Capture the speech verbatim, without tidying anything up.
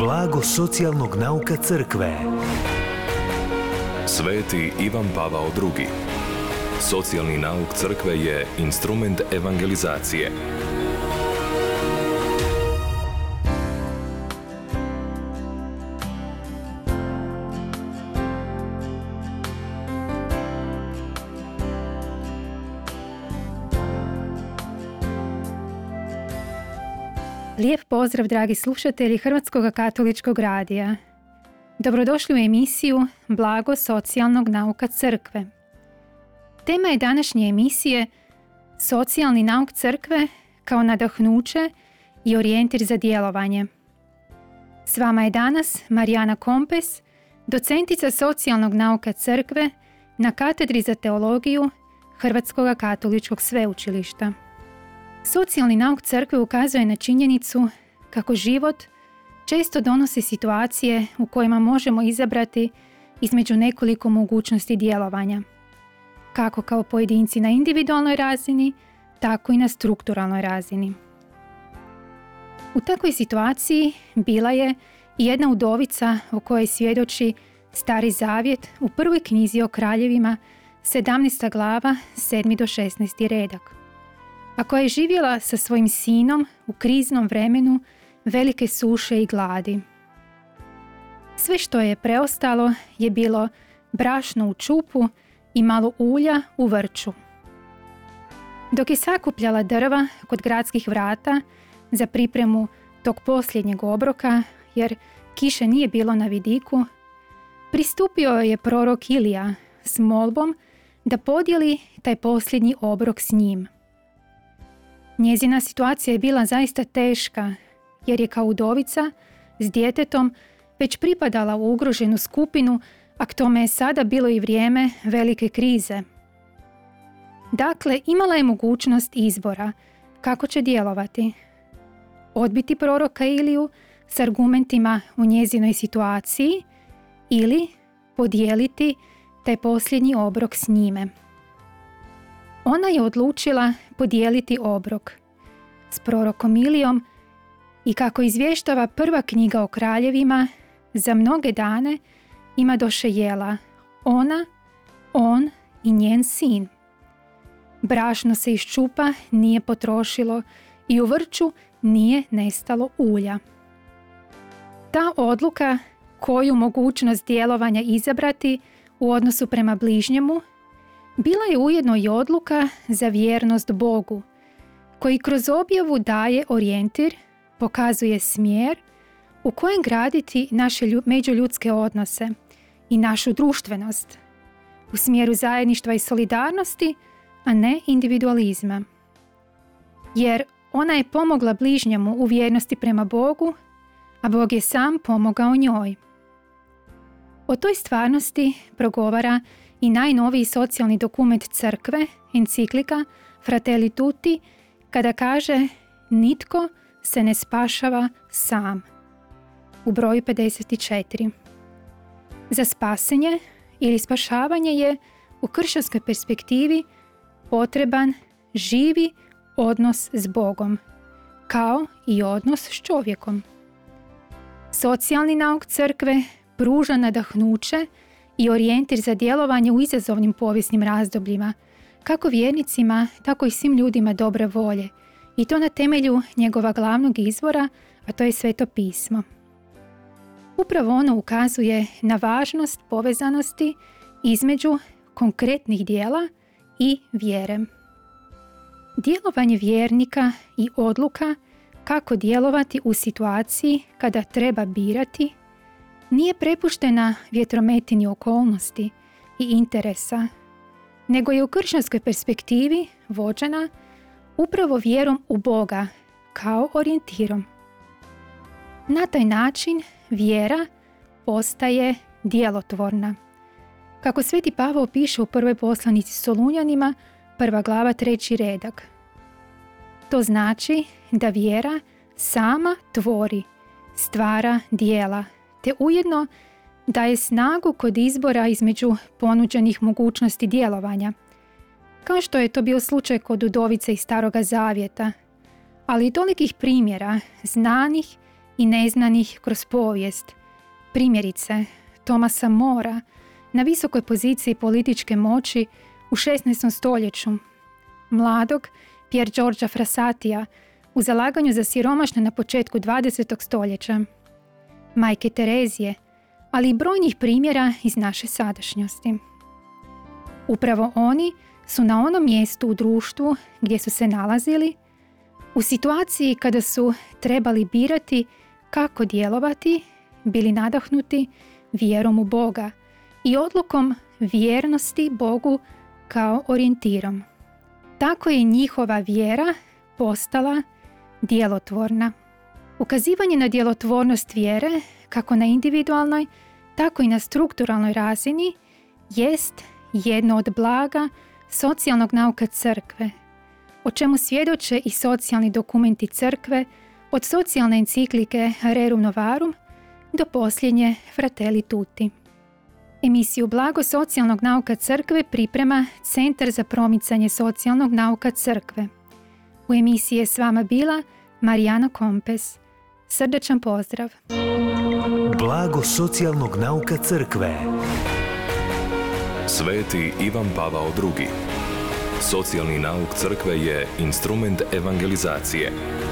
Blago socijalnog nauka crkve. Sveti Ivan Pavao drugi. Socijalni nauk crkve je instrument evangelizacije. Lijep pozdrav, dragi slušatelji Hrvatskog katoličkog radija. Dobrodošli u emisiju Blago socijalnog nauka crkve. Tema je današnje emisije Socijalni nauk crkve kao nadahnuće i orijentir za djelovanje. S vama je danas Marijana Kompes, docentica socijalnog nauka crkve na Katedri za teologiju Hrvatskog katoličkog sveučilišta. Socijalni nauk crkve ukazuje na činjenicu kako život često donosi situacije u kojima možemo izabrati između nekoliko mogućnosti djelovanja, kako kao pojedinci na individualnoj razini, tako i na strukturalnoj razini. U takvoj situaciji bila je i jedna udovica o kojoj svjedoči Stari Zavjet u prvoj knjizi o kraljevima, sedamnaesta glava, sedmi do šesnaesti redak, a koja je živjela sa svojim sinom u kriznom vremenu velike suše i gladi. Sve što je preostalo je bilo brašno u čupu i malo ulja u vrču. Dok je sakupljala drva kod gradskih vrata za pripremu tog posljednjeg obroka, jer kiše nije bilo na vidiku, pristupio je prorok Ilija s molbom da podijeli taj posljednji obrok s njim. Njezina situacija je bila zaista teška, jer je kao udovica s djetetom već pripadala u ugroženu skupinu, a k tome je sada bilo i vrijeme velike krize. Dakle, imala je mogućnost izbora kako će djelovati. Odbiti proroka Iliju s argumentima u njezinoj situaciji ili podijeliti taj posljednji obrok s njime. Ona je odlučila podijeliti obrok s prorokom Ilijom i kako izvještava prva knjiga o kraljevima, za mnoge dane ima doše jela ona, on i njen sin. Brašno se iz čupa nije potrošilo i u vrču nije nestalo ulja. Ta odluka koju mogućnost djelovanja izabrati u odnosu prema bližnjemu bila je ujedno i odluka za vjernost Bogu, koji kroz objavu daje orijentir, pokazuje smjer u kojem graditi naše međuljudske odnose i našu društvenost, u smjeru zajedništva i solidarnosti, a ne individualizma. Jer ona je pomogla bližnjemu u vjernosti prema Bogu, a Bog je sam pomogao njoj. O toj stvarnosti progovara i najnoviji socijalni dokument crkve, enciklika Fratelli Tutti, kada kaže nitko se ne spašava sam, u broju pedeset četiri. Za spasenje ili spašavanje je u kršćanskoj perspektivi potreban živi odnos s Bogom, kao i odnos s čovjekom. Socijalni nauk crkve pruža nadahnuće i orijentir za djelovanje u izazovnim povijesnim razdobljima, kako vjernicima, tako i svim ljudima dobre volje, i to na temelju njegova glavnog izvora, a to je Sveto pismo. Upravo ono ukazuje na važnost povezanosti između konkretnih djela i vjere. Djelovanje vjernika i odluka kako djelovati u situaciji kada treba birati nije prepuštena vjetrometini okolnosti i interesa, nego je u kršćanskoj perspektivi vođena upravo vjerom u Boga kao orijentirom. Na taj način vjera postaje djelotvorna. Kako Sveti Pavao piše u prvoj poslanici Solunjanima, prva glava, treći redak. To znači da vjera sama tvori, stvara djela, te ujedno daje snagu kod izbora između ponuđenih mogućnosti djelovanja, kao što je to bio slučaj kod udovice iz Staroga Zavjeta, ali i tolikih primjera znanih i neznanih kroz povijest. Primjerice, Thomasa Morea na visokoj poziciji političke moći u šesnaestom stoljeću, mladog Pier Giorgia Frassatija u zalaganju za siromašne na početku dvadesetog stoljeća, Majke Terezije, ali i brojnih primjera iz naše sadašnjosti. Upravo oni su na onom mjestu u društvu gdje su se nalazili, u situaciji kada su trebali birati kako djelovati, bili nadahnuti vjerom u Boga i odlukom vjernosti Bogu kao orijentirom. Tako je njihova vjera postala djelotvorna. Ukazivanje na djelotvornost vjere, kako na individualnoj, tako i na strukturalnoj razini, jest jedno od blaga socijalnog nauka crkve, o čemu svjedoče i socijalni dokumenti crkve, od socijalne enciklike Rerum Novarum do posljednje Fratelli Tutti. Emisiju Blago socijalnog nauka crkve priprema Centar za promicanje socijalnog nauka crkve. U emisiji je s vama bila Marijana Kompes. Srdačan pozdrav. Blago socijalnog nauka crkve. Sveti Ivan Pavao drugi. Socijalni nauk crkve je instrument evangelizacije.